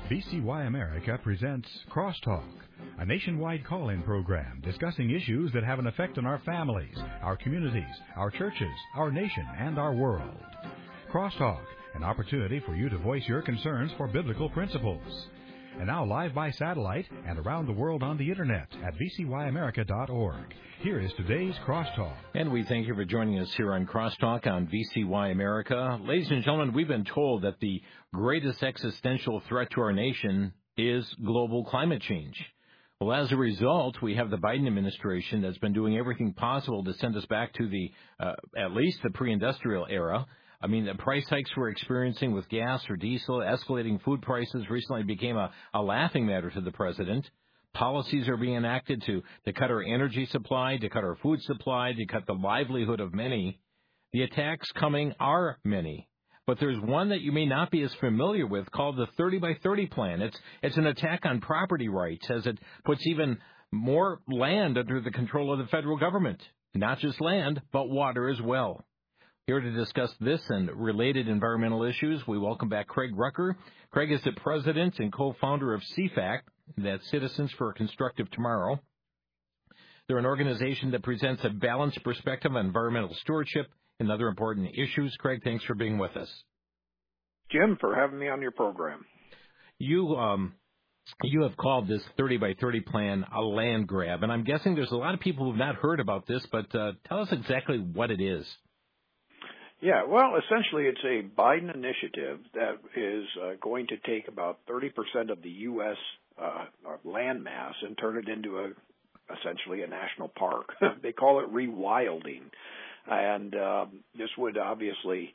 VCY America presents Crosstalk, a nationwide call-in program discussing issues that have an effect on our families, our communities, our churches, our nation, and our world. Crosstalk, an opportunity for you to voice your concerns for biblical principles. And now live by satellite and around the world on the Internet at vcyamerica.org. Here is today's Crosstalk. And we thank you for joining us here on Crosstalk on VCY America. Ladies and gentlemen, we've been told that the greatest existential threat to our nation is global climate change. Well, as a result, we have the Biden administration that's been doing everything possible to send us back to the, at least the pre-industrial era. I mean, the price hikes we're experiencing with gas or diesel, escalating food prices recently became a laughing matter to the president. Policies are being enacted to cut our energy supply, to cut our food supply, to cut the livelihood of many. The attacks coming are many. But there's one that you may not be as familiar with called the 30 by 30 plan. It's an attack on property rights as it puts even more land under the control of the federal government. Not just land, but water as well. Here to discuss this and related environmental issues, we welcome back Craig Rucker. Craig is the president and co-founder of CFAC, that's Citizens for a Constructive Tomorrow. They're an organization that presents a balanced perspective on environmental stewardship and other important issues. Craig, thanks for being with us. Jim, for having me on your program. You have called this 30 by 30 plan a land grab, and I'm guessing there's a lot of people who have not heard about this, but tell us exactly what it is. Yeah, well, essentially it's a Biden initiative that is going to take about 30% of the U.S. Land mass and turn it into essentially a national park. They call it rewilding. And this would obviously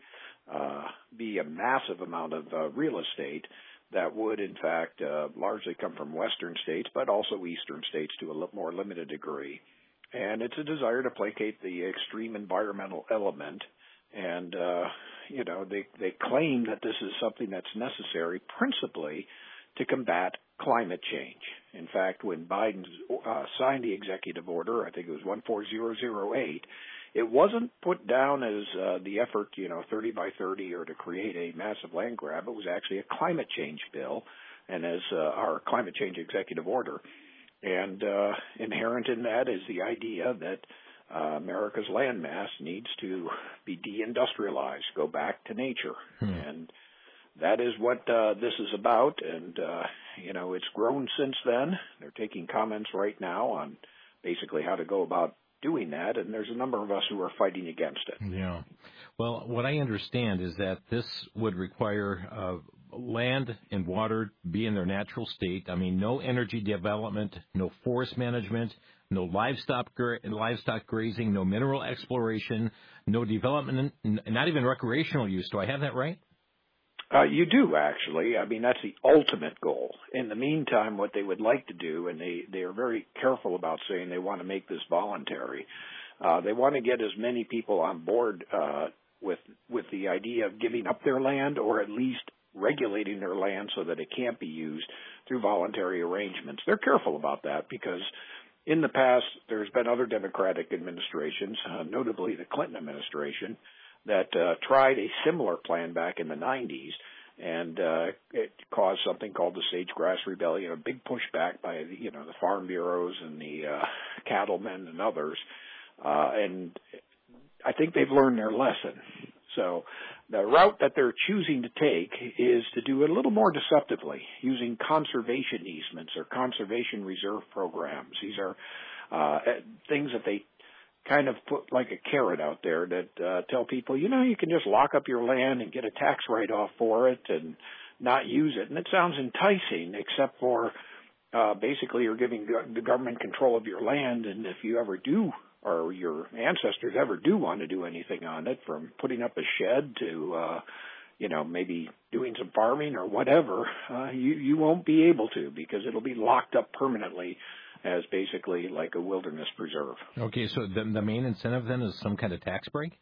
be a massive amount of real estate that would, in fact, largely come from western states, but also eastern states to a more limited degree. And it's a desire to placate the extreme environmental element. And, they claim that this is something that's necessary principally to combat climate change. In fact, when Biden signed the executive order, I think it was 14008, it wasn't put down as the effort, 30 by 30 or to create a massive land grab. It was actually a climate change bill and as our climate change executive order. And inherent in that is the idea that America's landmass needs to be deindustrialized, go back to nature. And that is what this is about. And, it's grown since then. They're taking comments right now on basically how to go about doing that. And there's a number of us who are fighting against it. Yeah. Well, what I understand is that this would require land and water be in their natural state. I mean, no energy development, no forest management, no livestock grazing, no mineral exploration, no development, not even recreational use. Do I have that right? You do, actually. I mean, that's the ultimate goal. In the meantime, what they would like to do, and they are very careful about saying they want to make this voluntary, they want to get as many people on board with the idea of giving up their land or at least regulating their land so that it can't be used through voluntary arrangements. They're careful about that because in the past there's been other Democratic administrations, notably the Clinton administration, that tried a similar plan back in the 90s, and it caused something called the Sage-Grouse Rebellion, a big pushback by the farm bureaus and the cattlemen and others, and I think they've learned their lesson. So the route that they're choosing to take is to do it a little more deceptively, using conservation easements or conservation reserve programs. These are things that they kind of put like a carrot out there that tell people, you can just lock up your land and get a tax write-off for it and not use it. And it sounds enticing, except for basically you're giving the government control of your land, and if you ever do or your ancestors ever do want to do anything on it, from putting up a shed to, maybe doing some farming or whatever, you won't be able to because it'll be locked up permanently as basically like a wilderness preserve. Okay, so the main incentive then is some kind of tax break?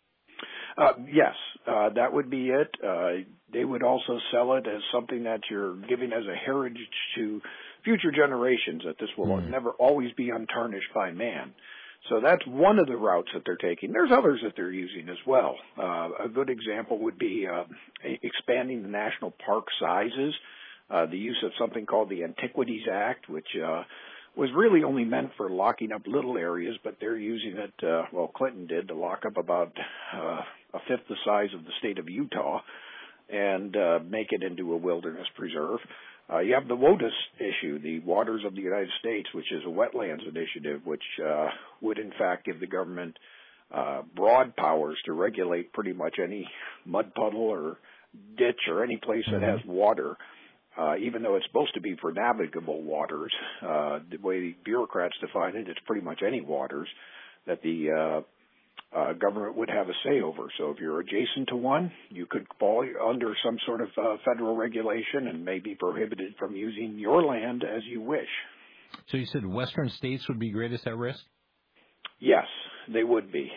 Yes, that would be it. They would also sell it as something that you're giving as a heritage to future generations, that this will never always be untarnished by man. So that's one of the routes that they're taking. There's others that they're using as well. A good example would be expanding the national park sizes. the use of something called the Antiquities Act, which was really only meant for locking up little areas, but they're using it, Clinton did, to lock up about a fifth the size of the state of Utah and make it into a wilderness preserve. You have the WOTUS issue, the Waters of the United States, which is a wetlands initiative, which would in fact give the government broad powers to regulate pretty much any mud puddle or ditch or any place that has water, even though it's supposed to be for navigable waters. The way the bureaucrats define it, it's pretty much any waters that the government would have a say over. So if you're adjacent to one, you could fall under some sort of federal regulation and may be prohibited from using your land as you wish. So you said western states would be greatest at risk? Yes, they would be.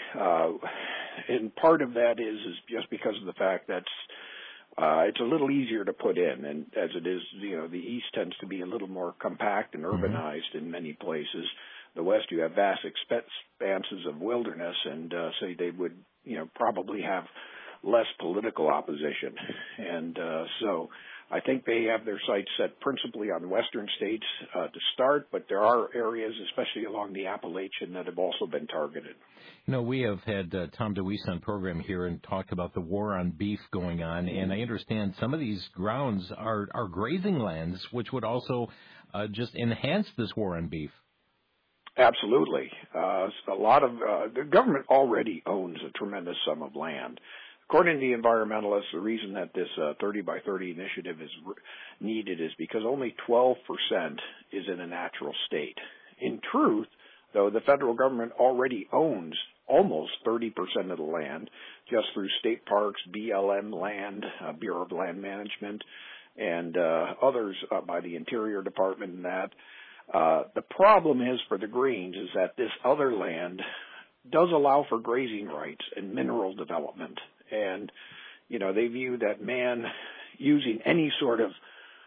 And part of that is just because of the fact that it's a little easier to put in, and as it is, the East tends to be a little more compact and urbanized in many places. The West, you have vast expanses of wilderness, and so they would, probably have less political opposition. And so I think they have their sights set principally on western states to start, but there are areas, especially along the Appalachian, that have also been targeted. We have had Tom DeWeese on program here and talked about the war on beef going on, and I understand some of these grounds are grazing lands, which would also just enhance this war on beef. Absolutely. A lot of the government already owns a tremendous sum of land. According to the environmentalists, the reason that this 30 by 30 initiative is needed is because only 12% is in a natural state. In truth, though, the federal government already owns almost 30% of the land just through state parks, BLM land, Bureau of Land Management, and others by the Interior Department and that. The problem is for the Greens is that this other land does allow for grazing rights and mineral development. And, they view that man using any sort of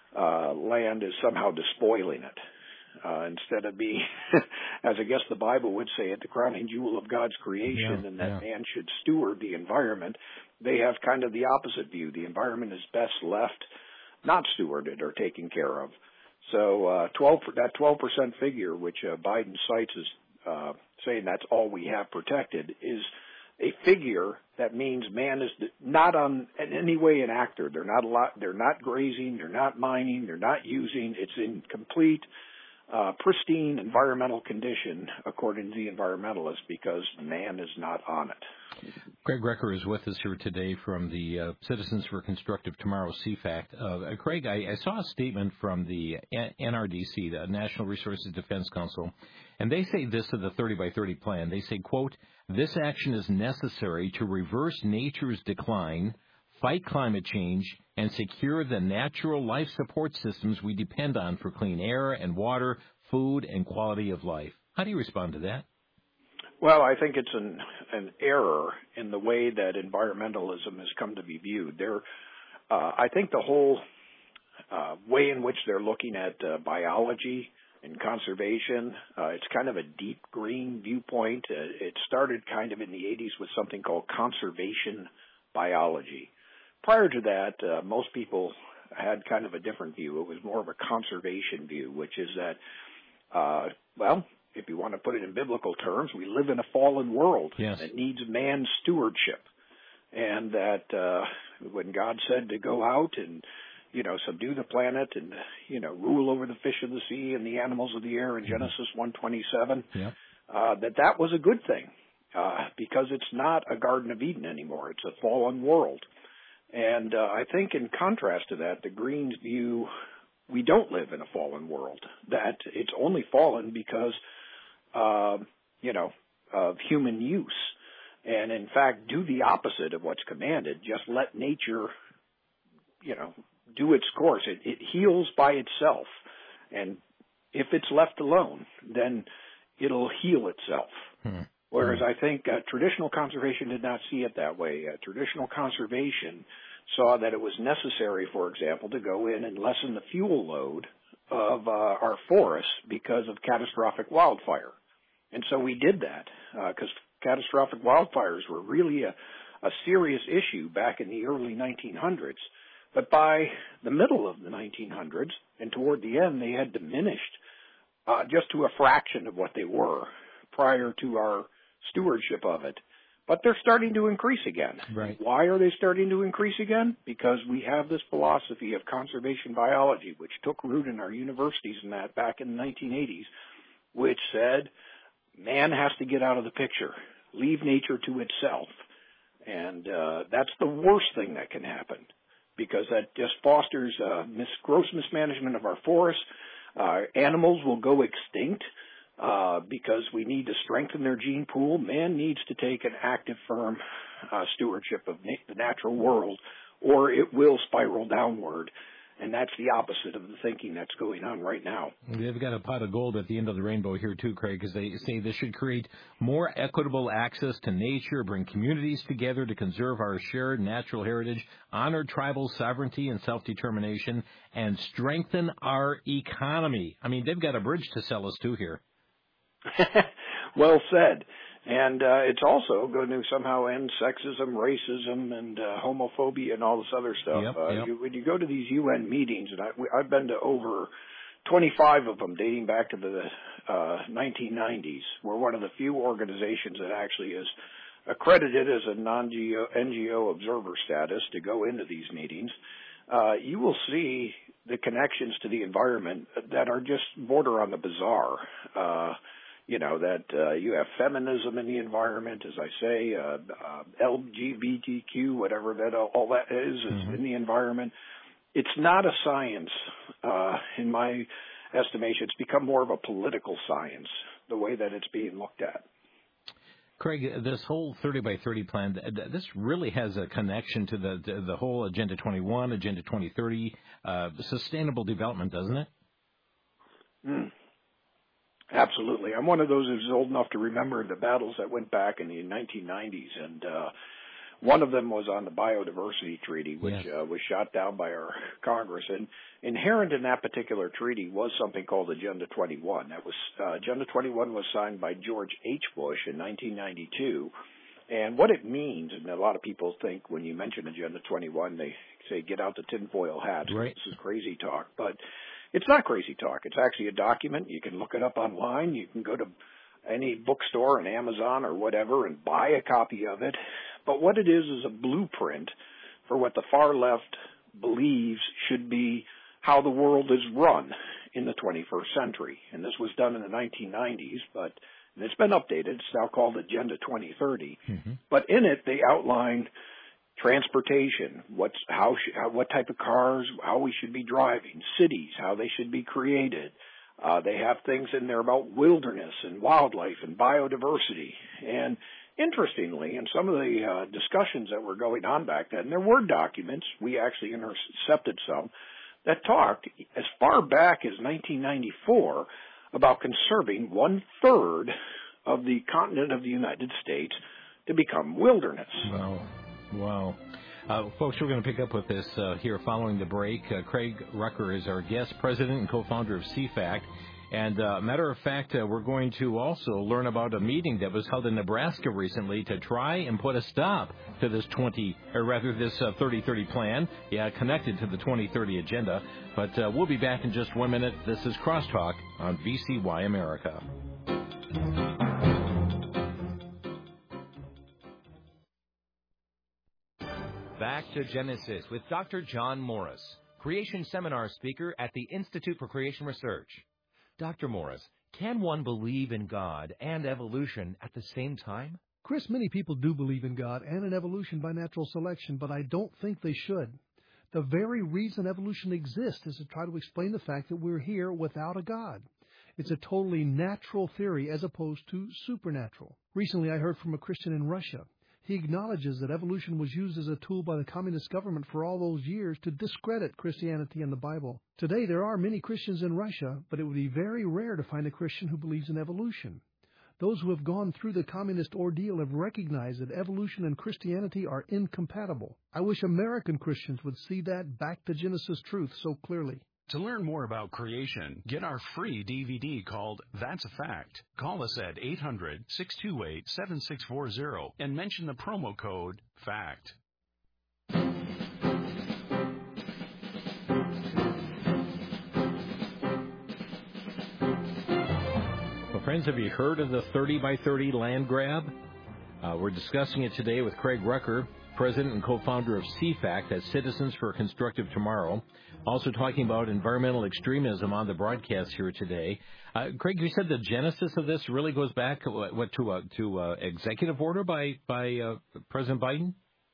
land is somehow despoiling it. Instead of being, as I guess the Bible would say, it the crowning jewel of God's creation, and that man should steward the environment, they have kind of the opposite view. The environment is best left not stewarded or taken care of. So that 12% figure, which Biden cites as saying that's all we have protected, is a figure that means man is not in any way an actor. They're not grazing. They're not mining. They're not using. It's in complete, pristine environmental condition, according to the environmentalists, because man is not on it. Craig Recker is with us here today from the Citizens for Constructive Tomorrow, CFACT. Craig, I saw a statement from the NRDC, the National Resources Defense Council, and they say this to the 30 by 30 plan. They say, quote, "This action is necessary to reverse nature's decline, fight climate change, and secure the natural life support systems we depend on for clean air and water, food, and quality of life." How do you respond to that? Well, I think it's an error in the way that environmentalism has come to be viewed. I think the whole way in which they're looking at biology and conservation, it's kind of a deep green viewpoint. It started kind of in the 80s with something called conservation biology. Prior to that, most people had kind of a different view. It was more of a conservation view, which is that, if you want to put it in biblical terms, we live in a fallen world that needs man's stewardship. And that when God said to go out and, subdue the planet and, rule over the fish of the sea and the animals of the air in Genesis 1:27, that was a good thing because it's not a Garden of Eden anymore. It's a fallen world. And I think in contrast to that, the Greens view we don't live in a fallen world, that it's only fallen because of human use, and in fact do the opposite of what's commanded. Just let nature, do its course. It heals by itself, and if it's left alone, then it'll heal itself. Whereas I think traditional conservation did not see it that way. Traditional conservation saw that it was necessary, for example, to go in and lessen the fuel load of our forests because of catastrophic wildfire. And so we did that because catastrophic wildfires were really a serious issue back in the early 1900s But by the middle of the 1900s and toward the end, they had diminished just to a fraction of what they were prior to our stewardship of it. But they're starting to increase again. Right. Why are they starting to increase again? Because we have this philosophy of conservation biology, which took root in our universities and that back in the 1980s, which said man has to get out of the picture, leave nature to itself. And that's the worst thing that can happen, because that just fosters gross mismanagement of our forests. Animals will go extinct because we need to strengthen their gene pool. Man needs to take an active, firm stewardship of the natural world, or it will spiral downward. And that's the opposite of the thinking that's going on right now. They've got a pot of gold at the end of the rainbow here, too, Craig, because they say this should create more equitable access to nature, bring communities together to conserve our shared natural heritage, honor tribal sovereignty and self-determination, and strengthen our economy. I mean, they've got a bridge to sell us to here. Well said. And it's also going to somehow end sexism, racism, and homophobia and all this other stuff. Yep. When you go to these UN meetings, and I've been to over 25 of them dating back to the 1990s, we're one of the few organizations that actually is accredited as a non-NGO observer status to go into these meetings. You will see the connections to the environment that are just border on the bizarre. That you have feminism in the environment, as I say, LGBTQ, whatever that all that is in the environment. It's not a science, in my estimation. It's become more of a political science, the way that it's being looked at. Craig, this whole 30 by 30 plan, this really has a connection to the whole Agenda 21, Agenda 2030, sustainable development, doesn't it? Absolutely. I'm one of those who's old enough to remember the battles that went back in the 1990s, and one of them was on the Biodiversity Treaty, which was shot down by our Congress. And inherent in that particular treaty was something called Agenda 21. That was Agenda 21 was signed by George H. Bush in 1992. And what it means, and a lot of people think when you mention Agenda 21, they say, get out the tinfoil hat. Right. This is crazy talk. But it's not crazy talk. It's actually a document. You can look it up online. You can go to any bookstore and Amazon or whatever and buy a copy of it. But what it is a blueprint for what the far left believes should be how the world is run in the 21st century. And this was done in the 1990s, but and it's been updated. It's now called Agenda 2030. But in it, they outline transportation, what type of cars, how we should be driving, cities, how they should be created. They have things in there about wilderness and wildlife and biodiversity. And interestingly, in some of the discussions that were going on back then, there were documents, we actually intercepted some, that talked as far back as 1994 about conserving 1/3 of the continent of the United States to become wilderness. Wow. Folks, we're going to pick up with this here following the break. Craig Rucker is our guest, president and co-founder of CFACT. And matter of fact, we're going to also learn about a meeting that was held in Nebraska recently to try and put a stop to this 30-30 plan, connected to the 2030 agenda. But we'll be back in just 1 minute. This is Crosstalk on VCY America. Back to Genesis with Dr. John Morris, Creation Seminar speaker at the Institute for Creation Research. Dr. Morris, can one believe in God and evolution at the same time? Chris, many people do believe in God and in evolution by natural selection, but I don't think they should. The very reason evolution exists is to try to explain the fact that we're here without a God. It's a totally natural theory as opposed to supernatural. Recently, I heard from a Christian in Russia. He acknowledges that evolution was used as a tool by the communist government for all those years to discredit Christianity and the Bible. Today, there are many Christians in Russia, but it would be very rare to find a Christian who believes in evolution. Those who have gone through the communist ordeal have recognized that evolution and Christianity are incompatible. I wish American Christians would see that back to Genesis truth so clearly. To learn more about creation, get our free DVD called That's a Fact. Call us at 800-628-7640 and mention the promo code FACT. Friends, have you heard of the 30 by 30 land grab? We're discussing it today with Craig Rucker, president and co-founder of CFACT, that's Citizens for a Constructive Tomorrow. Also talking about environmental extremism on the broadcast here today. Craig, you said the genesis of this really goes back to executive order by President Biden?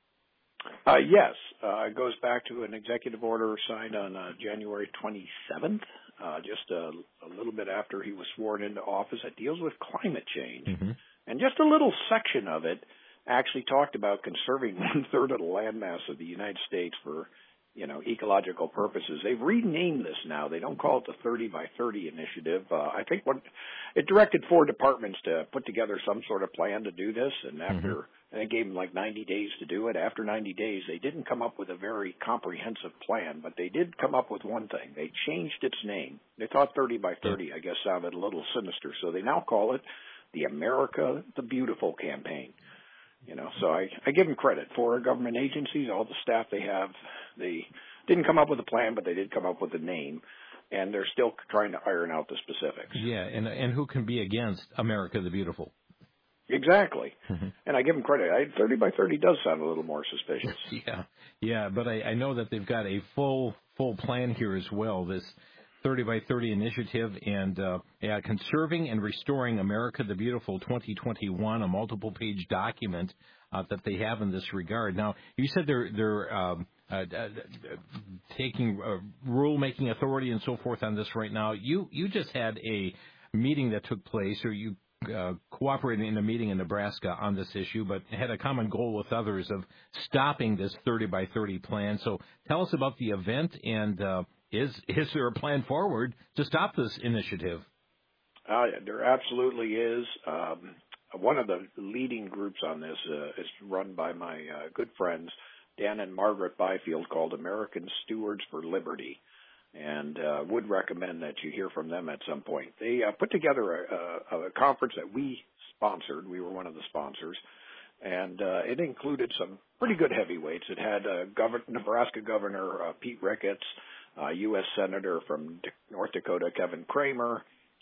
Yes. It goes back to an executive order signed on January 27th, just a little bit after he was sworn into office. It deals with climate change. Mm-hmm. And just a little section of it actually talked about conserving 1/3 of the landmass of the United States for, ecological purposes. They've renamed this now. They don't call it the 30 by 30 initiative. I think it directed 4 departments to put together some sort of plan to do this, and after they gave them like 90 days to do it. After 90 days, they didn't come up with a very comprehensive plan, but they did come up with one thing. They changed its name. They thought 30 by 30, I guess, sounded a little sinister, so they now call it the America the Beautiful campaign. So I give them credit for government agencies, all the staff they have. They didn't come up with a plan, but they did come up with a name, and they're still trying to iron out the specifics. Yeah, and who can be against America the Beautiful? Exactly. And I give them credit. 30 by 30 does sound a little more suspicious. Yeah, but I know that they've got a full plan here as well, this 30 by 30 initiative, and Conserving and Restoring America the Beautiful 2021, a multiple-page document that they have in this regard. Now, you said they're taking rule-making authority and so forth on this right now. You just had a meeting that took place, or you cooperated in a meeting in Nebraska on this issue, but had a common goal with others of stopping this 30 by 30 plan. So tell us about the event, and is there a plan forward to stop this initiative? There absolutely is. One of the leading groups on this is run by my good friends, Dan and Margaret Byfield, called American Stewards for Liberty, and would recommend that you hear from them at some point. They put together a conference that we sponsored. We were one of the sponsors, and it included some pretty good heavyweights. It had Nebraska Governor Pete Ricketts, U.S. Senator from North Dakota Kevin Cramer,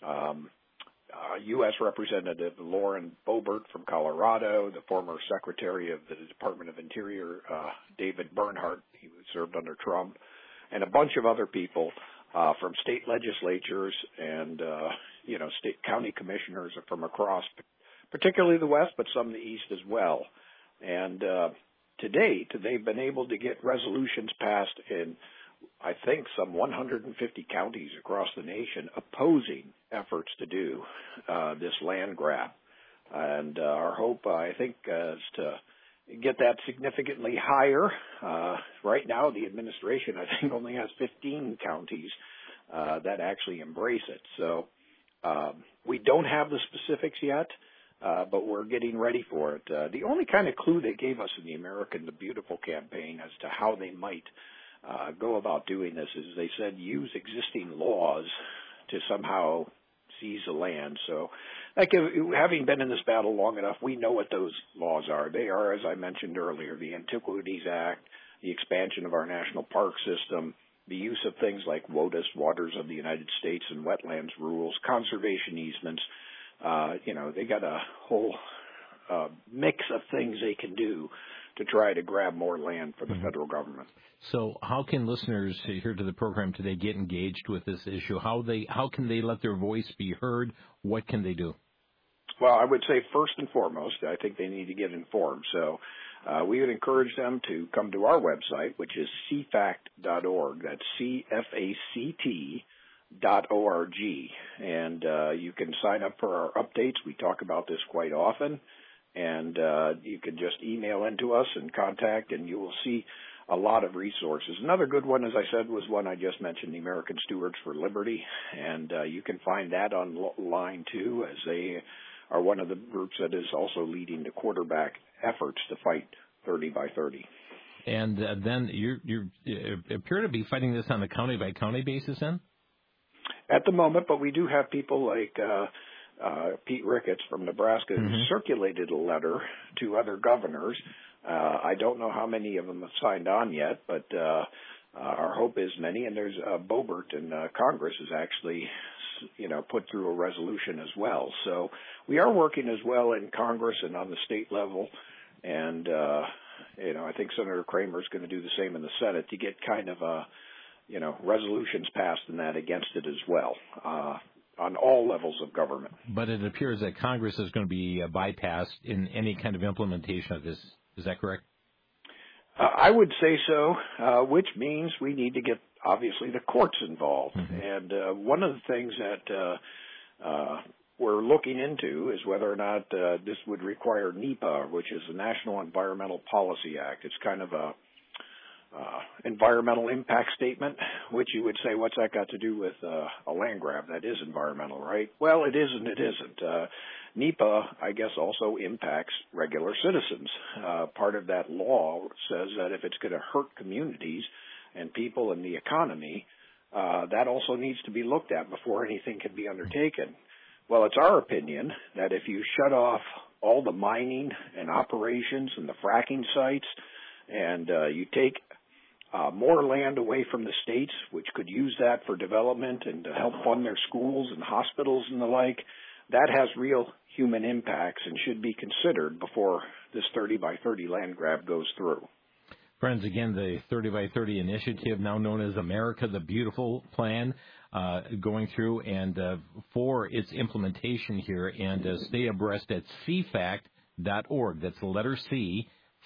U.S. Representative Lauren Boebert from Colorado, the former Secretary of the Department of Interior David Bernhardt, he served under Trump, and a bunch of other people from state legislatures and, state county commissioners from across, particularly the West, but some the East as well. And to date, they've been able to get resolutions passed in, I think, some 150 counties across the nation opposing efforts to do this land grab. And our hope, I think, is to get that significantly higher. Right now, the administration, I think, only has 15 counties that actually embrace it. So we don't have the specifics yet, but we're getting ready for it. The only kind of clue they gave us in the American the Beautiful campaign as to how they might go about doing this is they said use existing laws to somehow seize the land. So having been in this battle long enough, we know what those laws are. They are, as I mentioned earlier, the Antiquities Act, the expansion of our national park system, the use of things like WOTUS, Waters of the United States, and wetlands rules, conservation easements. They got a whole mix of things they can do to try to grab more land for the federal government. So how can listeners here to the program today get engaged with this issue? How can they let their voice be heard? What can they do? Well, I would say first and foremost, I think they need to get informed. So we would encourage them to come to our website, which is cfact.org. That's CFACT.org. And you can sign up for our updates. We talk about this quite often. And you can just email into us and contact, and you will see a lot of resources. Another good one, as I said, was one I just mentioned, the American Stewards for Liberty. And you can find that online, too, as they are one of the groups that is also leading the quarterback efforts to fight 30 by 30. And then you appear to be fighting this on a county-by-county basis, then? At the moment, but we do have people like Pete Ricketts from Nebraska who circulated a letter to other governors. I don't know how many of them have signed on yet, but our hope is many. And there's Boebert in Congress has actually put through a resolution as well. So we are working as well in Congress and on the state level, and I think Senator Kramer is going to do the same in the Senate to get kind of resolutions passed in that against it as well on all levels of government. But it appears that Congress is going to be bypassed in any kind of implementation of this. Is that correct? I would say so, which means we need to get, obviously, the courts involved. Mm-hmm. And one of the things that we're looking into is whether or not this would require NEPA, which is the National Environmental Policy Act. It's kind of a environmental impact statement, which you would say, what's that got to do with a land grab? That is environmental, right? Well, it is and it isn't. NEPA, I guess, also impacts regular citizens. Part of that law says that if it's going to hurt communities and people and the economy, that also needs to be looked at before anything can be undertaken. Well, it's our opinion that if you shut off all the mining and operations and the fracking sites, and you take more land away from the states, which could use that for development and to help fund their schools and hospitals and the like, that has real human impacts and should be considered before this 30 by 30 land grab goes through. Friends, again, the 30 by 30 initiative, now known as America the Beautiful plan, going through, and for its implementation here, and stay abreast at cfact.org. That's the letter C,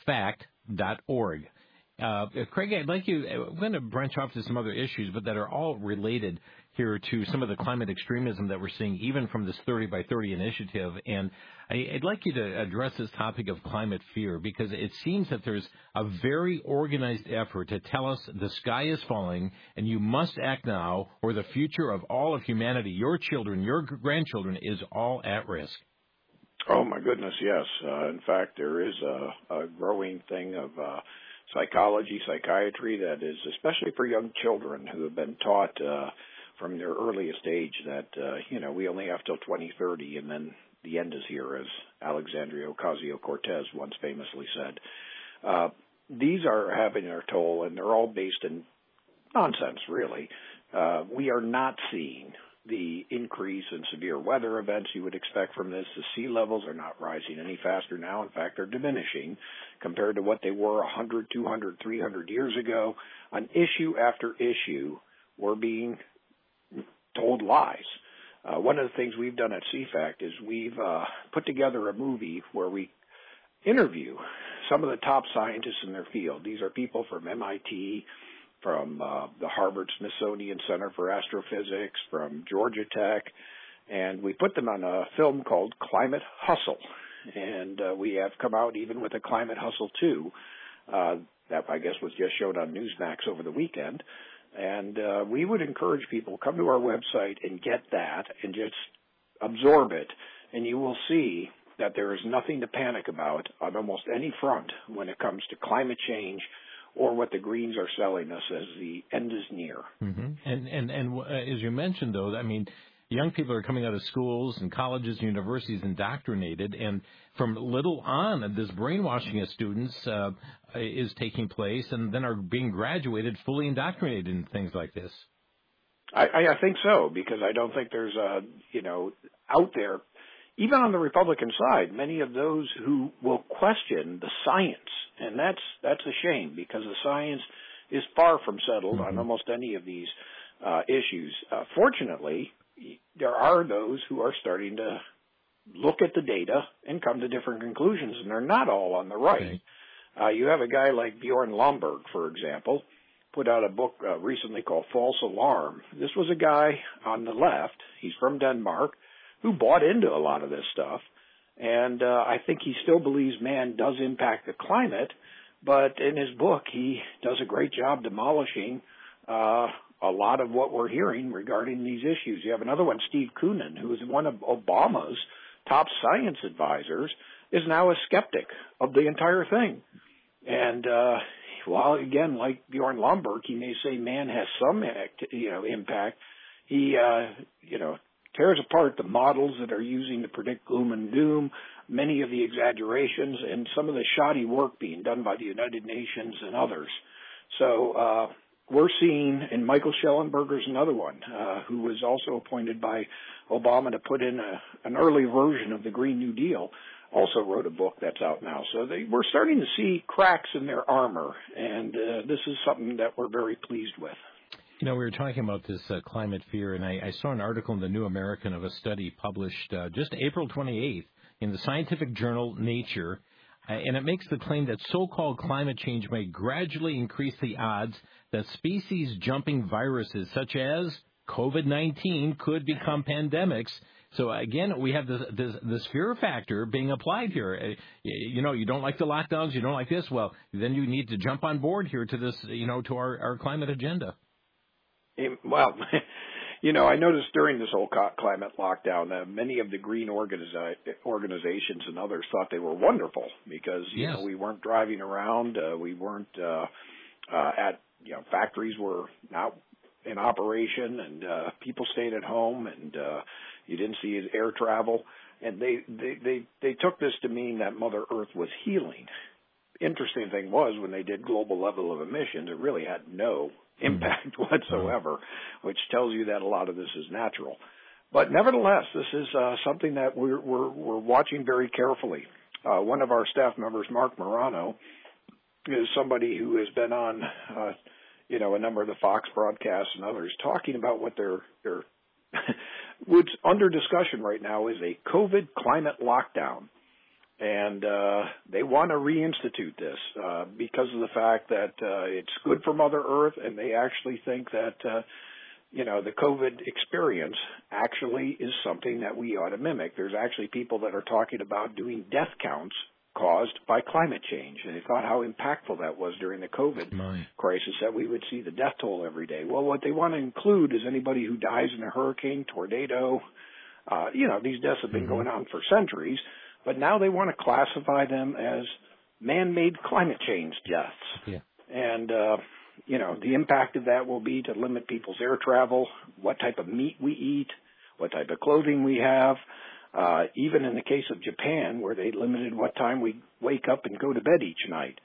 fact.org. Craig, I'm going to branch off to some other issues, but that are all related here to some of the climate extremism that we're seeing, even from this 30 by 30 initiative. And I'd like you to address this topic of climate fear, because it seems that there's a very organized effort to tell us the sky is falling and you must act now, or the future of all of humanity, your children, your grandchildren, is all at risk. Oh, my goodness, yes. In fact, there is a growing thing of psychology, psychiatry that is especially for young children who have been taught from their earliest age that, we only have till 2030 and then the end is here, as Alexandria Ocasio-Cortez once famously said. These are having their toll, and they're all based in nonsense, really. We are not seeing the increase in severe weather events you would expect from this. The sea levels are not rising any faster now. In fact, they're diminishing compared to what they were 100, 200, 300 years ago. On issue after issue, we're being told lies. One of the things we've done at CFACT is we've put together a movie where we interview some of the top scientists in their field. These are people from MIT, from the Harvard Smithsonian Center for Astrophysics, from Georgia Tech, and we put them on a film called Climate Hustle. And we have come out even with a Climate Hustle 2 that I guess was just shown on Newsmax over the weekend. And we would encourage people, come to our website and get that and just absorb it, and you will see that there is nothing to panic about on almost any front when it comes to climate change or what the Greens are selling us as the end is near. Mm-hmm. And as you mentioned, though, I mean, young people are coming out of schools and colleges and universities indoctrinated, and from little on, this brainwashing of students is taking place, and then are being graduated fully indoctrinated in things like this. I think so, because I don't think there's out there, even on the Republican side, many of those who will question the science, and that's a shame, because the science is far from settled on almost any of these issues. Fortunately, there are those who are starting to look at the data and come to different conclusions, and they're not all on the right. Okay. You have a guy like Bjorn Lomborg, for example, put out a book recently called False Alarm. This was a guy on the left, he's from Denmark, who bought into a lot of this stuff, and I think he still believes man does impact the climate, but in his book he does a great job demolishing a lot of what we're hearing regarding these issues. You have another one, Steve Koonin, who is one of Obama's top science advisors, is now a skeptic of the entire thing. And while, again, like Bjorn Lomborg, he may say man has some impact, he tears apart the models that are using to predict gloom and doom, many of the exaggerations, and some of the shoddy work being done by the United Nations and others. So we're seeing, and Michael Schellenberger's another one, who was also appointed by Obama to put in an early version of the Green New Deal, also wrote a book that's out now. So we're starting to see cracks in their armor, and this is something that we're very pleased with. You know, we were talking about this climate fear, and I saw an article in the New American of a study published just April 28th in the scientific journal Nature, and it makes the claim that so-called climate change may gradually increase the odds that species-jumping viruses such as COVID-19 could become pandemics. So, again, we have this fear factor being applied here. You know, you don't like the lockdowns, you don't like this, well, then you need to jump on board here to this, you know, to our climate agenda. Well, you know, I noticed during this whole climate lockdown, many of the green organizations and others thought they were wonderful because, you know, we weren't driving around, we weren't at, you know, factories were not in operation, and people stayed at home, and you didn't see air travel, and they took this to mean that Mother Earth was healing. Interesting thing was when they did global level of emissions, it really had no impact whatsoever, which tells you that a lot of this is natural. But nevertheless, this is something that we're watching very carefully. One of our staff members, Mark Morano, is somebody who has been on, you know, a number of the Fox broadcasts and others talking about what they're what's under discussion right now is a COVID climate lockdown. And they want to reinstitute this because of the fact that it's good for Mother Earth, and they actually think that, you know, the COVID experience actually is something that we ought to mimic. There's actually people that are talking about doing death counts caused by climate change, and they thought how impactful that was during the COVID crisis, that we would see the death toll every day. Well, what they want to include is anybody who dies in a hurricane, tornado. You know, these deaths have been going on for centuries. But now they want to classify them as man-made climate change deaths. Yeah. And, you know, the impact of that will be to limit people's air travel, what type of meat we eat, what type of clothing we have. Even in the case of Japan, where they limited what time we wake up and go to bed each night.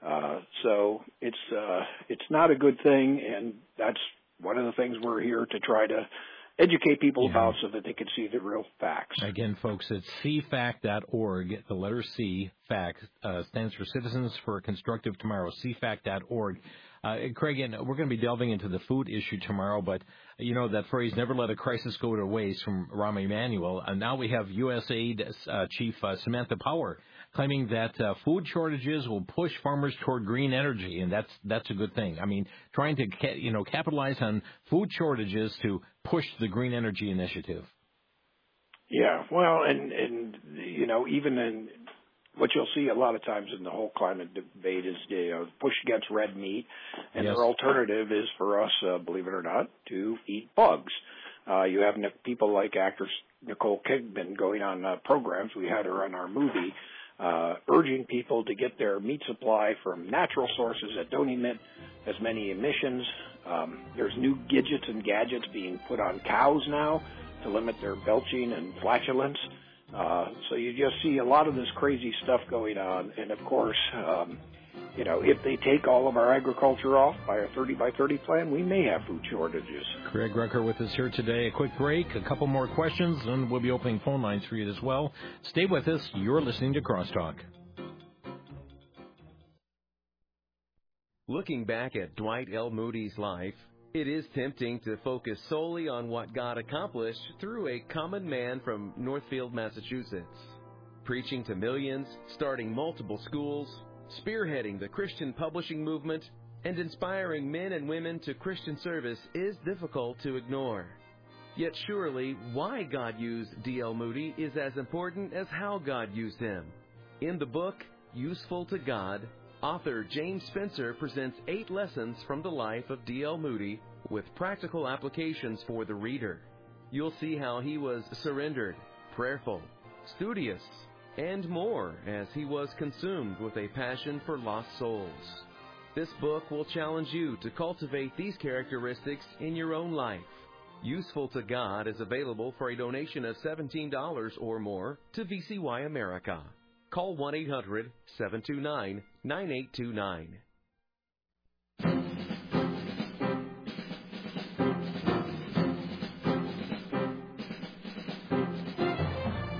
So it's not a good thing, and that's one of the things we're here to try to educate people about so that they can see the real facts. Again, folks, it's cfact.org. The letter C, FACT, stands for Citizens for a Constructive Tomorrow, cfact.org. Craig, and we're going to be delving into the food issue tomorrow, but, you know, that phrase, never let a crisis go to waste, from Rahm Emanuel. And now we have USAID Chief Samantha Power claiming that food shortages will push farmers toward green energy, and that's a good thing. I mean, trying to capitalize on food shortages to push the green energy initiative. Yeah, well, and you know, even in what you'll see a lot of times in the whole climate debate is, you know, push against red meat, and their alternative is for us, believe it or not, to eat bugs. You have people like actress Nicole Kidman going on programs. We had her on our movie, urging people to get their meat supply from natural sources that don't emit as many emissions. There's new gadgets and gadgets being put on cows now to limit their belching and flatulence. So you just see a lot of this crazy stuff going on. And, of course, you know, if they take all of our agriculture off by a 30 by 30 plan, we may have food shortages. Craig Rucker with us here today. A quick break, a couple more questions, and we'll be opening phone lines for you as well. Stay with us. You're listening to Crosstalk. Looking back at Dwight L. Moody's life, it is tempting to focus solely on what God accomplished through a common man from Northfield, Massachusetts. Preaching to millions, starting multiple schools, spearheading the Christian publishing movement, and inspiring men and women to Christian service is difficult to ignore. Yet surely, why God used D.L. Moody is as important as how God used him. In the book, Useful to God, author James Spencer presents 8 lessons from the life of D.L. Moody with practical applications for the reader. You'll see how he was surrendered, prayerful, studious, and more as he was consumed with a passion for lost souls. This book will challenge you to cultivate these characteristics in your own life. Useful to God is available for a donation of $17 or more to VCY America. Call 1-800-729-9829.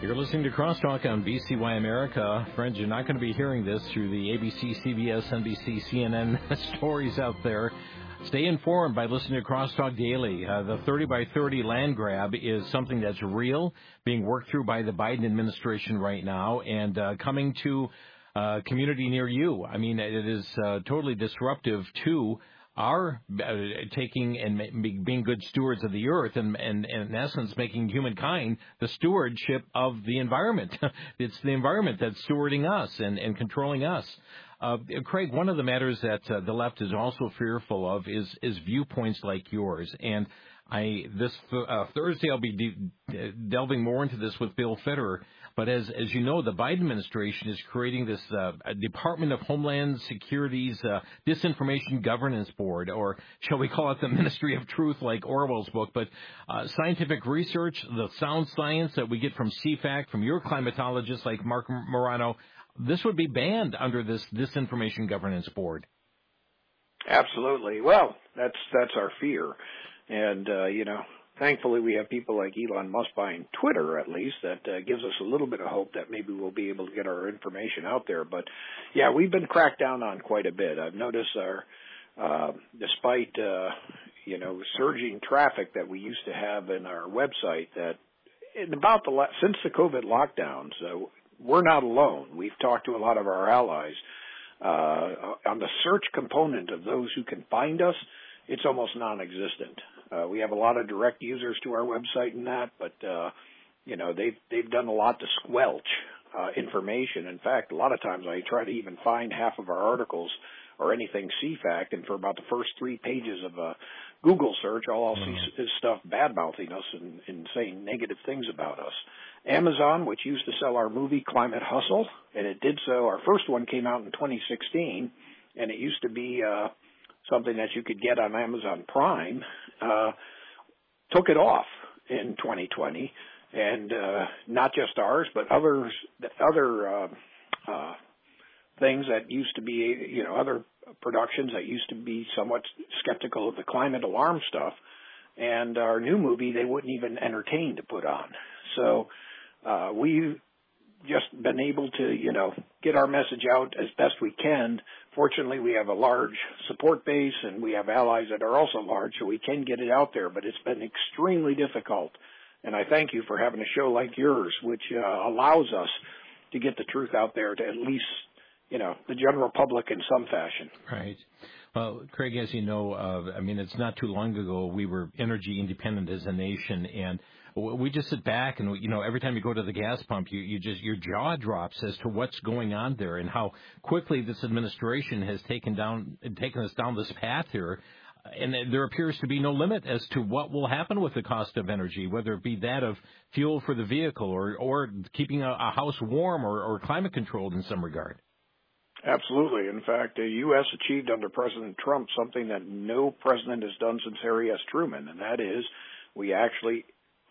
You're listening to Crosstalk on VCY America. Friends, you're not going to be hearing this through the ABC, CBS, NBC, CNN stories out there. Stay informed by listening to Crosstalk Daily. The 30 by 30 land grab is something that's real, being worked through by the Biden administration right now, and coming to a community near you. I mean, it is totally disruptive to our taking and being good stewards of the earth and in essence making humankind the stewardship of the environment. It's the environment that's stewarding us and controlling us. Craig, one of the matters that the left is also fearful of is viewpoints like yours. And this Thursday I'll be delving more into this with Bill Federer. But as you know, the Biden administration is creating this Department of Homeland Security's Disinformation Governance Board, or shall we call it the Ministry of Truth, like Orwell's book. But scientific research, the sound science that we get from CFAC, from your climatologists like Mark Morano, this would be banned under this Disinformation Governance Board. Absolutely. Well, that's our fear. And, thankfully we have people like Elon Musk buying Twitter, at least, that gives us a little bit of hope that maybe we'll be able to get our information out there. But, yeah, we've been cracked down on quite a bit. I've noticed despite surging traffic that we used to have in our website, that since the COVID lockdowns, we're not alone. We've talked to a lot of our allies. On the search component of those who can find us, it's almost non-existent. We have a lot of direct users to our website and that, but they've done a lot to squelch information. In fact, a lot of times I try to even find half of our articles or anything CFAC, and for about the first 3 pages of a Google search, all I'll see is stuff bad-mouthing us and saying negative things about us. Amazon, which used to sell our movie Climate Hustle, and it did so. Our first one came out in 2016, and it used to be something that you could get on Amazon Prime, took it off in 2020, and not just ours, but other things that used to be, other productions that used to be somewhat skeptical of the climate alarm stuff, and our new movie they wouldn't even entertain to put on. So we've just been able to, get our message out as best we can. Fortunately, we have a large support base, and we have allies that are also large, so we can get it out there, but it's been extremely difficult. And I thank you for having a show like yours, which allows us to get the truth out there to at least, the general public in some fashion. Right. Well, Craig, as you know, it's not too long ago we were energy independent as a nation, and we just sit back and, every time you go to the gas pump, your jaw drops as to what's going on there and how quickly this administration has taken us down this path here. And there appears to be no limit as to what will happen with the cost of energy, whether it be that of fuel for the vehicle or keeping a house warm or climate controlled in some regard. Absolutely. In fact, the U.S. achieved under President Trump something that no president has done since Harry S. Truman, and that is we actually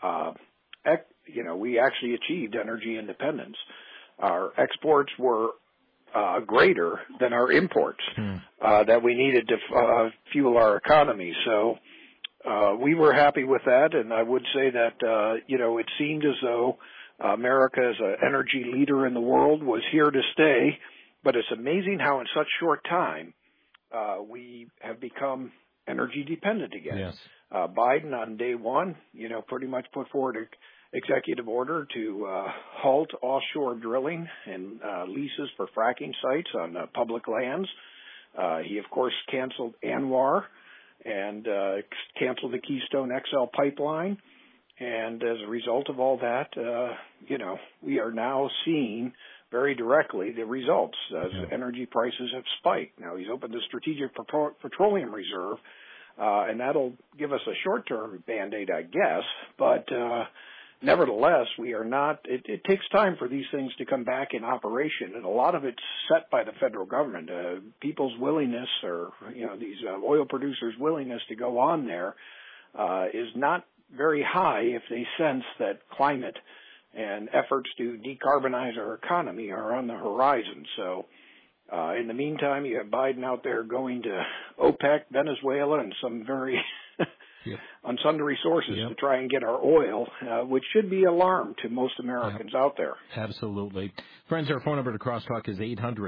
achieved energy independence. Our exports were greater than our imports that we needed to fuel our economy. So we were happy with that, and I would say that, it seemed as though America as an energy leader in the world was here to stay, but it's amazing how in such short time we have become energy dependent again. Yes. Biden on day one, pretty much put forward an executive order to halt offshore drilling and leases for fracking sites on public lands. He, of course, canceled ANWR and canceled the Keystone XL pipeline. And as a result of all that, we are now seeing very directly the results as energy prices have spiked. Now, he's opened the Strategic Petroleum Reserve, and that'll give us a short-term Band-Aid, I guess. But nevertheless, we are not, it takes time for these things to come back in operation, and a lot of it's set by the federal government. People's willingness or, these oil producers' willingness to go on there is not very high if they sense that climate and efforts to decarbonize our economy are on the horizon. So in the meantime, you have Biden out there going to OPEC, Venezuela, and some very on sundry sources to try and get our oil, which should be alarm to most Americans out there. Absolutely. Friends, our phone number to Crosstalk is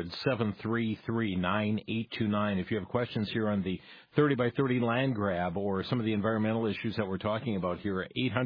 800-733-9829. If you have questions here on the 30 by 30 land grab or some of the environmental issues that we're talking about here,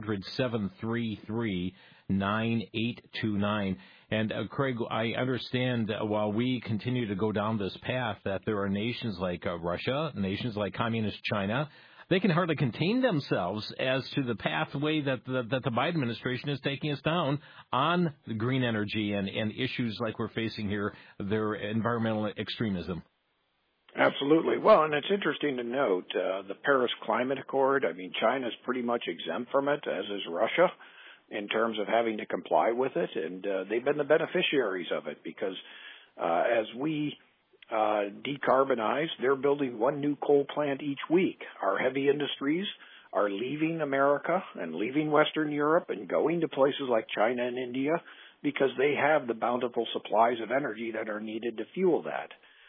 800-733-9829. And, Craig, I understand while we continue to go down this path that there are nations like Russia, nations like Communist China, they can hardly contain themselves as to the pathway that the Biden administration is taking us down on the green energy and issues like we're facing here, their environmental extremism. Absolutely. Well, and it's interesting to note the Paris Climate Accord, I mean, China's pretty much exempt from it, as is Russia, in terms of having to comply with it, and they've been the beneficiaries of it because as we decarbonize, they're building one new coal plant each week. Our heavy industries are leaving America and leaving Western Europe and going to places like China and India because they have the bountiful supplies of energy that are needed to fuel that.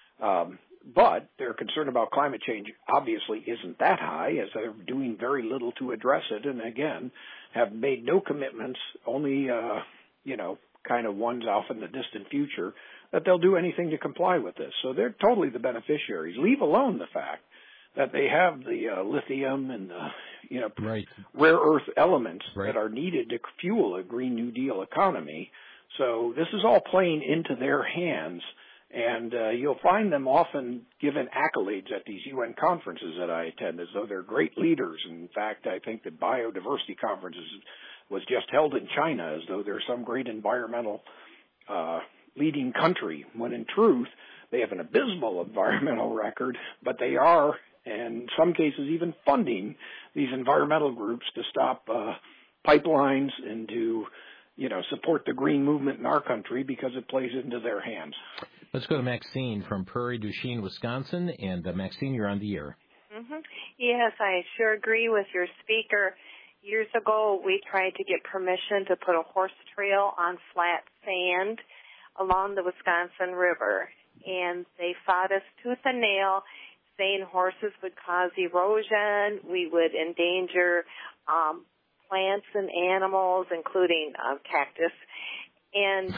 But their concern about climate change obviously isn't that high, as they're doing very little to address it, and again, have made no commitments, only, kind of ones off in the distant future, that they'll do anything to comply with this. So they're totally the beneficiaries, leave alone the fact that they have the lithium and the, rare earth elements that are needed to fuel a Green New Deal economy. So this is all playing into their hands. And you'll find them often given accolades at these UN conferences that I attend as though they're great leaders. In fact, I think the biodiversity conference was just held in China as though they're some great environmental leading country, when in truth they have an abysmal environmental record, but they are, in some cases, even funding these environmental groups to stop pipelines and to support the green movement in our country because it plays into their hands. Let's go to Maxine from Prairie du Chien, Wisconsin. And Maxine, you're on the air. Mm-hmm. Yes, I sure agree with your speaker. Years ago, we tried to get permission to put a horse trail on flat sand along the Wisconsin River, and they fought us tooth and nail, saying horses would cause erosion, we would endanger plants and animals, including cactus, and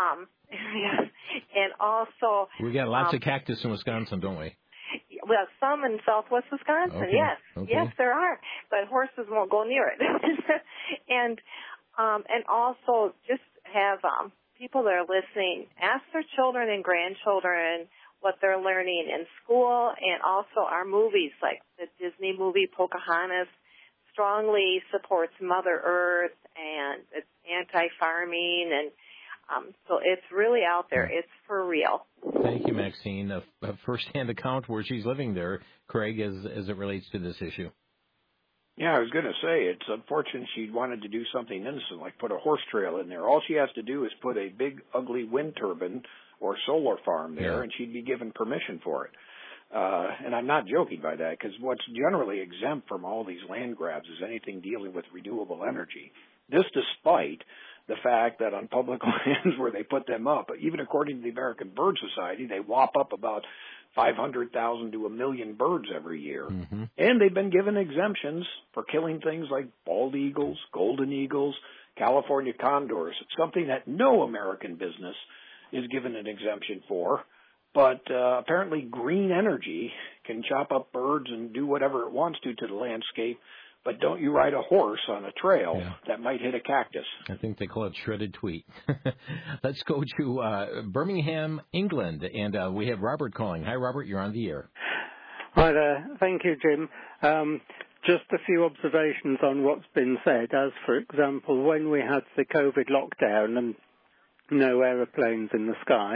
and also we got lots of cactus in Wisconsin, don't we? Well, some in southwest Wisconsin, yes. Yes, there are, but horses won't go near it. and also just have people that are listening, ask their children and grandchildren what they're learning in school, and also our movies, like the Disney movie Pocahontas strongly supports Mother Earth, and it's anti-farming, and so it's really out there. It's for real. Thank you, Maxine. A first-hand account where she's living there, Craig, as it relates to this issue. Yeah, I was going to say, it's unfortunate she wanted to do something innocent, like put a horse trail in there. All she has to do is put a big, ugly wind turbine or solar farm there, and she'd be given permission for it. And I'm not joking by that, because what's generally exempt from all these land grabs is anything dealing with renewable energy. This despite the fact that on public lands where they put them up, even according to the American Bird Society, they whop up about 500,000 to 1 million birds every year. Mm-hmm. And they've been given exemptions for killing things like bald eagles, golden eagles, California condors, something that no American business is given an exemption for. But apparently green energy can chop up birds and do whatever it wants to the landscape. But don't you ride a horse on a trail that might hit a cactus. I think they call it shredded tweet. Let's go to Birmingham, England, and we have Robert calling. Hi, Robert. You're on the air. Hi there. Thank you, Jim. Just a few observations on what's been said. As, for example, when we had the COVID lockdown and no aeroplanes in the sky,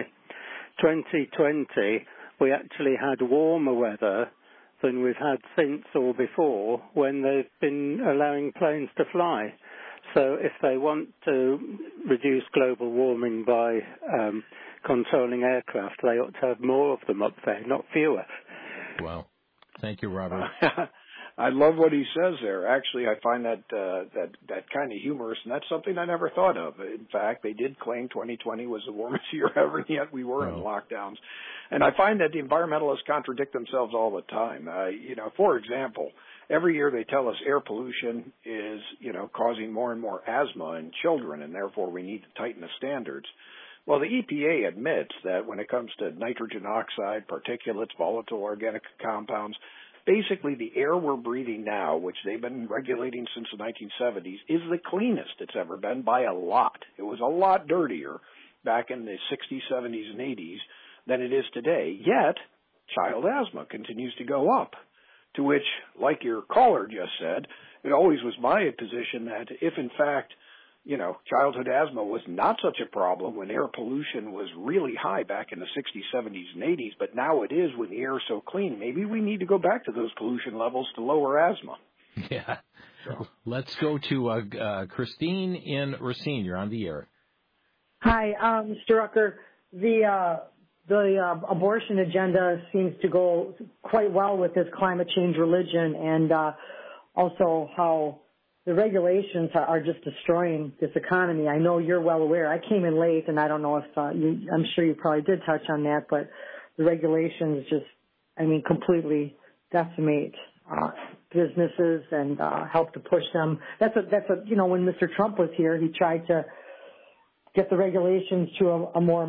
2020, we actually had warmer weather than we've had since or before when they've been allowing planes to fly. So if they want to reduce global warming by controlling aircraft, they ought to have more of them up there, not fewer. Wow. Thank you, Robert. I love what he says there. Actually, I find that kind of humorous, and that's something I never thought of. In fact, they did claim 2020 was the warmest year ever, and yet we were in lockdowns. And I find that the environmentalists contradict themselves all the time. For example, every year they tell us air pollution is, causing more and more asthma in children, and therefore we need to tighten the standards. Well, the EPA admits that when it comes to nitrogen oxide, particulates, volatile organic compounds, basically the air we're breathing now, which they've been regulating since the 1970s, is the cleanest it's ever been by a lot. It was a lot dirtier back in the 60s, 70s, and 80s than it is today. Yet, child asthma continues to go up, to which, like your caller just said, it always was my position that if, in fact, childhood asthma was not such a problem when air pollution was really high back in the 60s, 70s, and 80s, but now it is when the air is so clean. Maybe we need to go back to those pollution levels to lower asthma. Yeah. So. Let's go to Christine in Racine. You're on the air. Hi, Mr. Rucker. The abortion agenda seems to go quite well with this climate change religion, and also how the regulations are just destroying this economy. I know you're well aware. I came in late, and I don't know if I'm sure you probably did touch on that, but the regulations just, completely decimate businesses and help to push them. That's when Mr. Trump was here, he tried to get the regulations to a more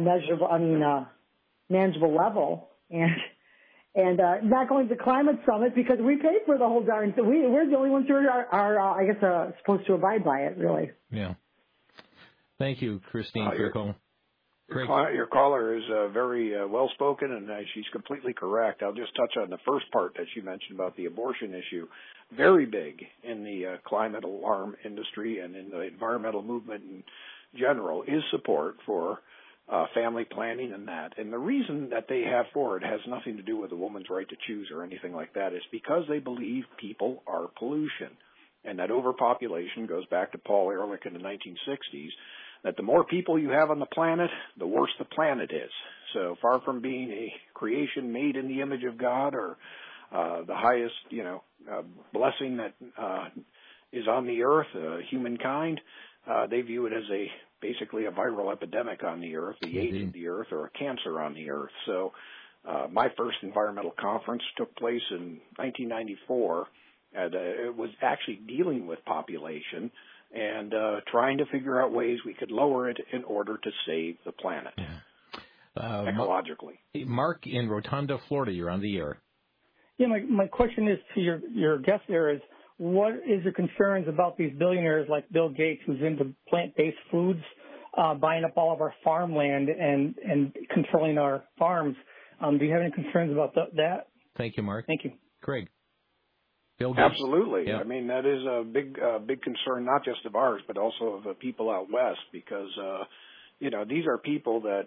manageable level, and not going to climate summit because we paid for the whole darn thing. We're the only ones who are supposed to abide by it, really. Yeah. Thank you, Christine, for your call. Your caller is very well-spoken, and she's completely correct. I'll just touch on the first part that she mentioned about the abortion issue. Very big in the climate alarm industry and in the environmental movement in general is support for family planning and that. And the reason that they have for it has nothing to do with a woman's right to choose or anything like that. It's because they believe people are pollution. And that overpopulation goes back to Paul Ehrlich in the 1960s, that the more people you have on the planet, the worse the planet is. So far from being a creation made in the image of God or the highest, blessing that is on the earth, humankind, they view it as basically a viral epidemic on the earth, the AIDS of the earth, or a cancer on the earth. So my first environmental conference took place in 1994, and it was actually dealing with population and trying to figure out ways we could lower it in order to save the planet ecologically. Mark in Rotunda, Florida, you're on the air. Yeah, my question is to your guest there is, what is your concerns about these billionaires like Bill Gates, who's into plant-based foods, buying up all of our farmland and controlling our farms? Do you have any concerns about that? Thank you, Mark. Thank you. Craig. Bill Gates. Absolutely. Yeah. That is a big concern, not just of ours, but also of the people out west, because, these are people that,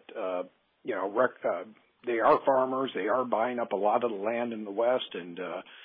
they are farmers. They are buying up a lot of the land in the West, and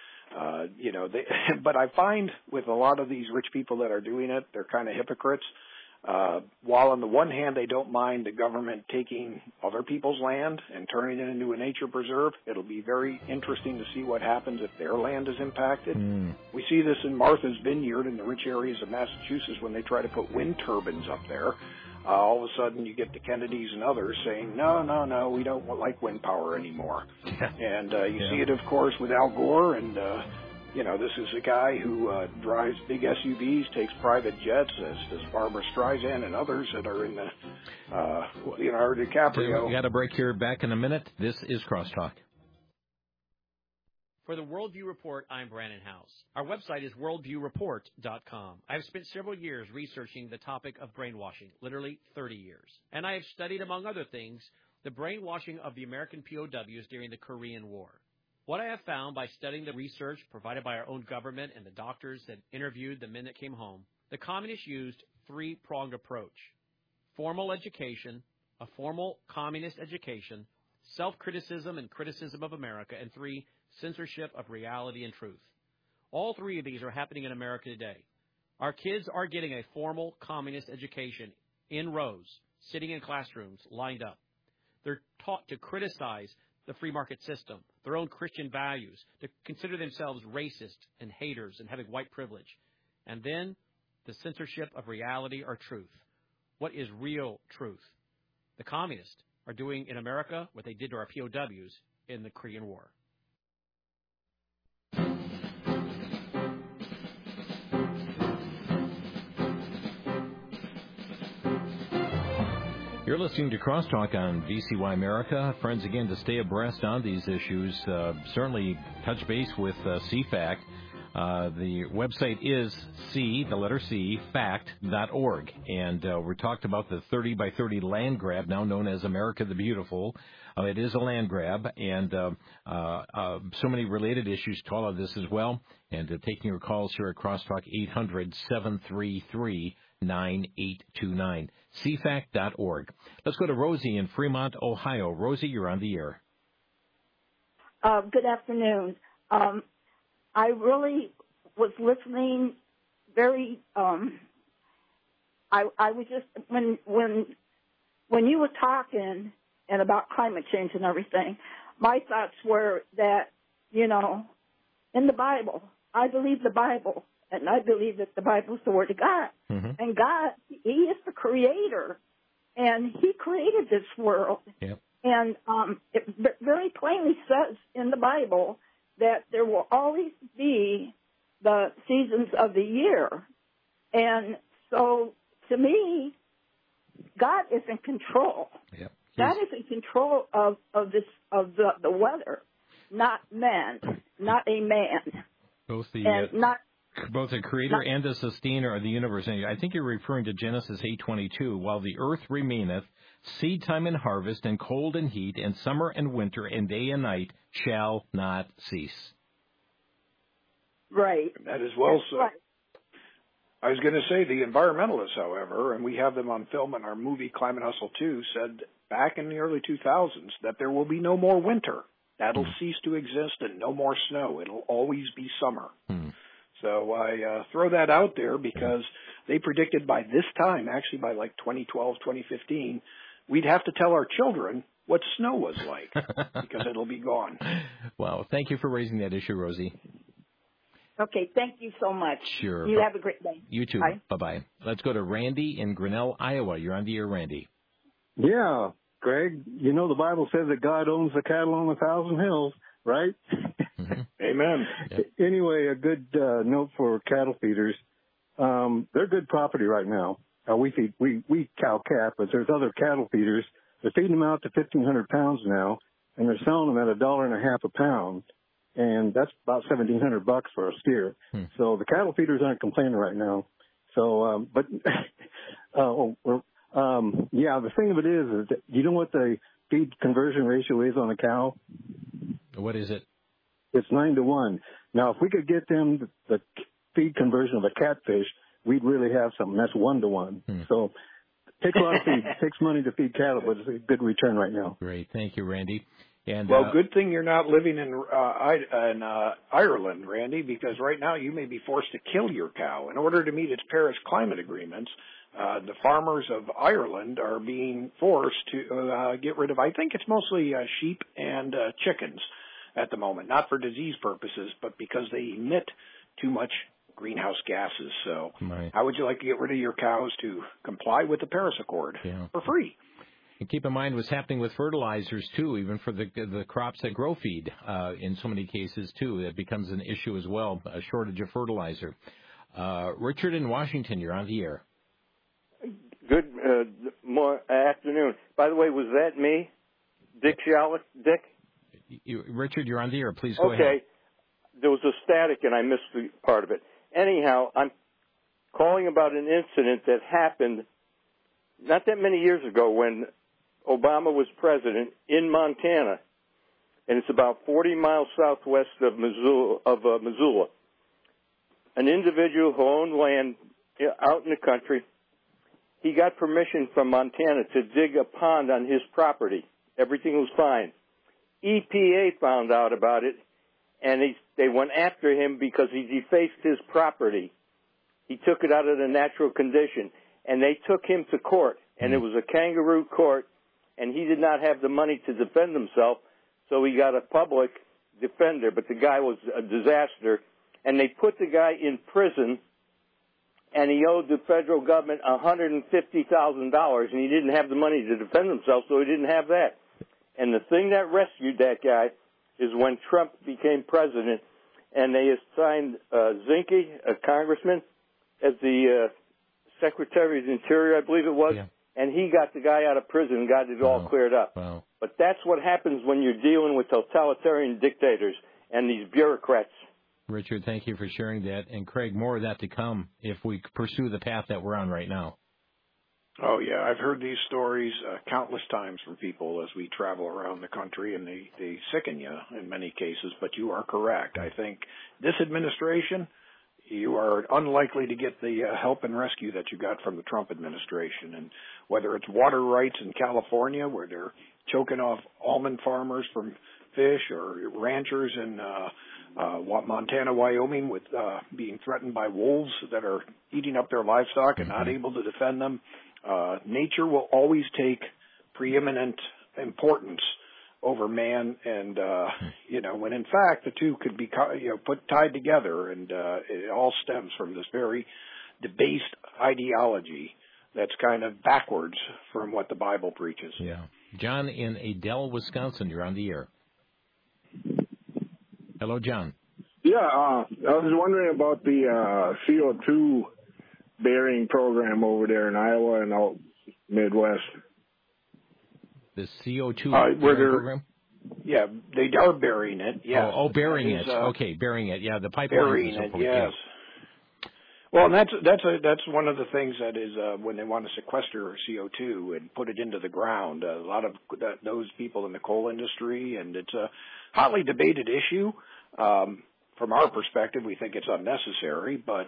but I find with a lot of these rich people that are doing it, they're kind of hypocrites. While on the one hand they don't mind the government taking other people's land and turning it into a nature preserve, it'll be very interesting to see what happens if their land is impacted. We see this in Martha's Vineyard in the rich areas of Massachusetts when they try to put wind turbines up there. All of a sudden you get the Kennedys and others saying, no, we don't like wind power anymore. And you see it, of course, with Al Gore, and this is a guy who drives big SUVs, takes private jets, as does Barbara Streisand and others that are in the Leonardo DiCaprio. We got a break here. Back in a minute. This is Crosstalk. For the Worldview Report, I'm Brandon House. Our website is worldviewreport.com. I've spent several years researching the topic of brainwashing, literally 30 years. And I have studied, among other things, the brainwashing of the American POWs during the Korean War. What I have found by studying the research provided by our own government and the doctors that interviewed the men that came home, the communists used three-pronged approach: formal education, a formal communist education, self-criticism and criticism of America, and three, censorship of reality and truth. All three of these are happening in America today. Our kids are getting a formal communist education in rows, sitting in classrooms, lined up. They're taught to criticize the free market system, their own Christian values, to consider themselves racist and haters and having white privilege. And then the censorship of reality or truth. What is real truth? The communists are doing in America what they did to our POWs in the Korean War. You're listening to Crosstalk on VCY America. Friends, again, to stay abreast on these issues, certainly touch base with CFACT. The website is the letter C, fact.org. And we talked about the 30 by 30 land grab, now known as America the Beautiful. It is a land grab, and so many related issues to all of this as well. And taking your calls here at Crosstalk, 800-733-9829. CFACT.org. Let's go to Rosie in Fremont, Ohio. Rosie, you're on the air. Good afternoon. I really was listening very, I was just, when you were talking and about climate change and everything, my thoughts were that, in the Bible, I believe the Bible, and I believe that the Bible is the Word of God. Mm-hmm. And God, He is the Creator, and He created this world. Yep. And it very plainly says in the Bible that there will always be the seasons of the year. And so, to me, God is in control. Yep. God is in control of the weather, not man, not a man. Both the not both a creator and a sustainer of the universe. And I think you're referring to Genesis 8:22. While the earth remaineth, seed time and harvest, and cold and heat, and summer and winter, and day and night shall not cease. Right. That is well said. Right. I was going to say the environmentalists, however, and we have them on film in our movie Climate Hustle 2, said back in the early 2000s that there will be no more winter. That'll cease to exist, and no more snow. It'll always be summer. So I throw that out there because they predicted by this time, actually by like 2012, 2015, we'd have to tell our children what snow was like because it'll be gone. Wow. Thank you for raising that issue, Rosie. Okay. Thank you so much. Sure. You have a great day. You too. Bye. Bye-bye. Let's go to Randy in Grinnell, Iowa. You're on the air, Randy. Yeah, Greg, the Bible says that God owns the cattle on 1,000 hills, right? Mm-hmm. Amen. Yep. Anyway, a good note for cattle feeders. They're good property right now. We cow calf, but there's other cattle feeders. They're feeding them out to 1,500 pounds now, and they're selling them at $1.50 a pound, and that's about $1,700 for a steer. So the cattle feeders aren't complaining right now. So, the thing of it is that you know what the feed conversion ratio is on a cow? What is it? It's 9-to-1. Now, if we could get them the feed conversion of a catfish, we'd really have something. That's 1-to-1. So it takes a lot of feed. It takes money to feed cattle, but it's a good return right now. Great. Thank you, Randy. And good thing you're not living in Ireland, Randy, because right now you may be forced to kill your cow. In order to meet its Paris climate agreements, the farmers of Ireland are being forced to get rid of, I think it's mostly sheep and chickens at the moment, not for disease purposes, but because they emit too much greenhouse gases. So how would you like to get rid of your cows to comply with the Paris Accord for free? And keep in mind what's happening with fertilizers, too, even for the crops that grow feed. In so many cases, too, it becomes an issue as well, a shortage of fertilizer. Richard in Washington, you're on the air. Good afternoon. By the way, was that me? Dick Shallak? Dick? Richard, you're on the air. Please go ahead. Okay. There was a static, and I missed the part of it. Anyhow, I'm calling about an incident that happened not that many years ago when Obama was president in Montana, and it's about 40 miles southwest of Missoula. An individual who owned land out in the country, he got permission from Montana to dig a pond on his property. Everything was fine. EPA found out about it, and they went after him because he defaced his property. He took it out of the natural condition, and they took him to court, and it was a kangaroo court, and he did not have the money to defend himself, so he got a public defender, but the guy was a disaster. And they put the guy in prison, and he owed the federal government $150,000, and he didn't have the money to defend himself, so he didn't have that. And the thing that rescued that guy is when Trump became president, and they assigned Zinke, a congressman, as the Secretary of the Interior, I believe it was, and he got the guy out of prison and got it all cleared up. Wow. But that's what happens when you're dealing with totalitarian dictators and these bureaucrats. Richard, thank you for sharing that. And, Craig, more of that to come if we pursue the path that we're on right now. Oh, yeah. I've heard these stories countless times from people as we travel around the country, and they sicken you in many cases. But you are correct. I think this administration, you are unlikely to get the help and rescue that you got from the Trump administration. And whether it's water rights in California, where they're choking off almond farmers from fish, or ranchers in Montana, Wyoming, with being threatened by wolves that are eating up their livestock and not able to defend them. Nature will always take preeminent importance over man, and when in fact the two could be tied together, and it all stems from this very debased ideology that's kind of backwards from what the Bible preaches. Yeah. John in Adel, Wisconsin, you're on the air. Hello, John. Yeah, I was wondering about the CO2 bearing program over there in Iowa and out Midwest. The CO2 program? Yeah, they are burying it. Yeah. Burying it. Okay, burying it. Yeah, the pipeline. Burying it. Yes. Well, and that's one of the things that is when they want to sequester CO2 and put it into the ground. A lot of those people in the coal industry, and it's a hotly debated issue. From our perspective, we think it's unnecessary, but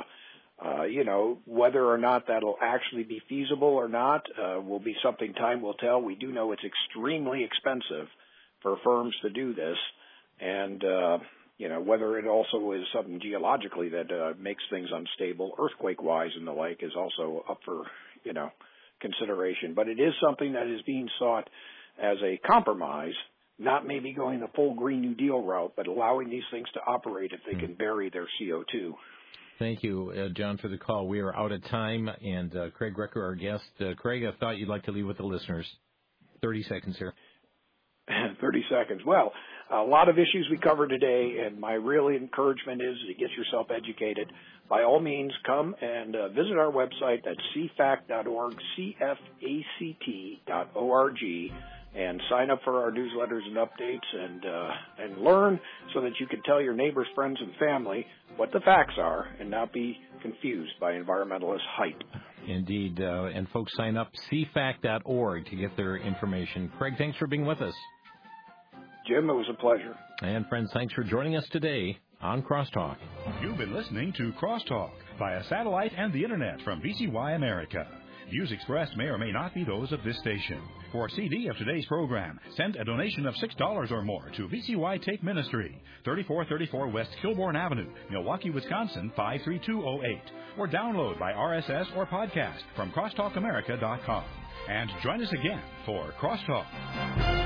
whether or not that'll actually be feasible or not will be something time will tell. We do know it's extremely expensive for firms to do this, and whether it also is something geologically that makes things unstable, earthquake-wise and the like, is also up for, consideration. But it is something that is being sought as a compromise, not maybe going the full Green New Deal route, but allowing these things to operate if they can bury their CO2. Thank you, John, for the call. We are out of time, and Craig Recker, our guest. Craig, I thought you'd like to leave with the listeners. 30 seconds here. 30 seconds. Well, a lot of issues we covered today, and my real encouragement is to get yourself educated. By all means, come and visit our website. That's cfact.org, cfact.org, and sign up for our newsletters and updates, and learn so that you can tell your neighbors, friends, and family what the facts are and not be confused by environmentalist hype. Indeed. And folks, sign up cfact.org to get their information. Craig, thanks for being with us. Jim, it was a pleasure. And friends, thanks for joining us today on Crosstalk. You've been listening to Crosstalk via satellite and the internet from VCY America. Views expressed may or may not be those of this station. For a CD of today's program, send a donation of $6 or more to VCY Take Ministry, 3434 West Kilbourne Avenue, Milwaukee, Wisconsin, 53208. Or download by RSS or podcast from crosstalkamerica.com. And join us again for Crosstalk.